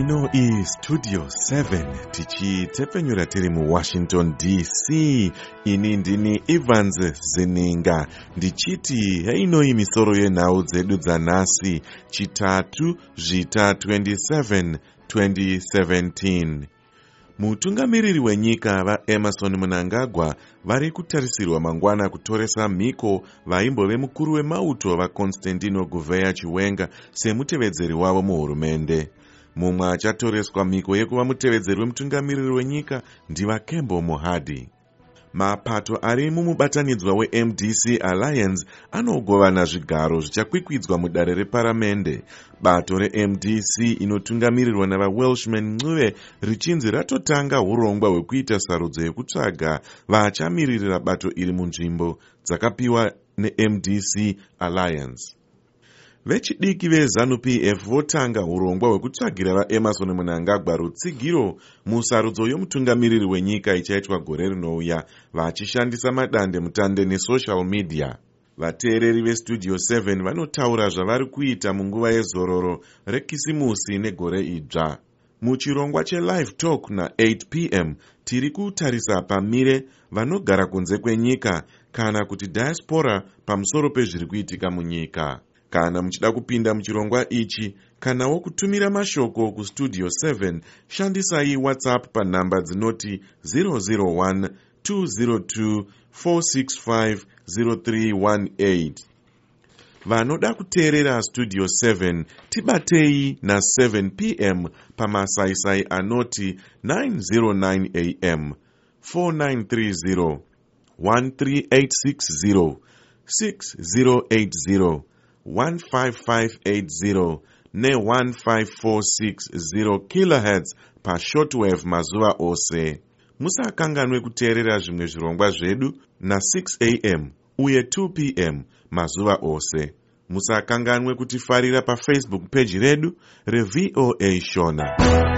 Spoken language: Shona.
Ino Studio 7 tichitepfenyura tiri muWashington DC. Ini ndini Evans Zeninga ndichiti yainoi misoro yenhau dzedu dzanhasi chitatu zvita 27 2017. Mutungamiriri wenyika vaEmmerson Mnangagwa vari kutarisirwa mangwana kutoresa mhiko vaimbove mukuru wemauto vaConstantino Gouvea Chiwenga semutevedzeri wavo muhurumende. Mumwe achatoreswa mhiko yekuva mutevedzeri wemutungamiriri wenyika ndivaKembo Mohadi. Mapato ari mumubatanidzwa weMDC Alliance anogovana zvigaro zvichakwikwidzwa mudare reparamende. Bato reMDC inotungamirirwa navaWelshman Ncube richinzi ratotanga urongwa hwekuita sarudzo yekutsvaga vachamiririra bato iri munzvimbo dzakapiwa neMDC Alliance. Vechidiki veZANU-PF votanga urongwa hwekutsvagira vaEmmerson Mnangagwa rutsigiro musarudzo yomutungamiriri wenyika ichaitwa gore rinouya vachishandisa madandemutande nesocial media. Vateereri veStudio 7 vanotaura zvavari kuita munguva yezororo rekisimusi negore idzva. Muchirongwa cheLive Talk na8 p.m. tiri kutarisa pamire vanogara kunze kwenyika kana kuti diaspora pamusoro pezviri kuitika munyika. Kana muchida kupinda muchirongwa ichi kanawo kutumira mashoko kuStudio 7 shandisai WhatsApp panhamba dzinoti 001 202 465 0318. Vanoda kuteerera Studio 7 tibatei na7 p.m. pamasaisai anoti 909 a.m. 4930 13860 6080 15580 ne-15460 kHz pashortwave mazuva ose. Musakanganwe kuteerera zvimwe zvirongwa zvedu na6 a.m. uye 2 p.m. mazuva ose. Musakanganwe kutifarira paFacebook page redu reVOA Shona.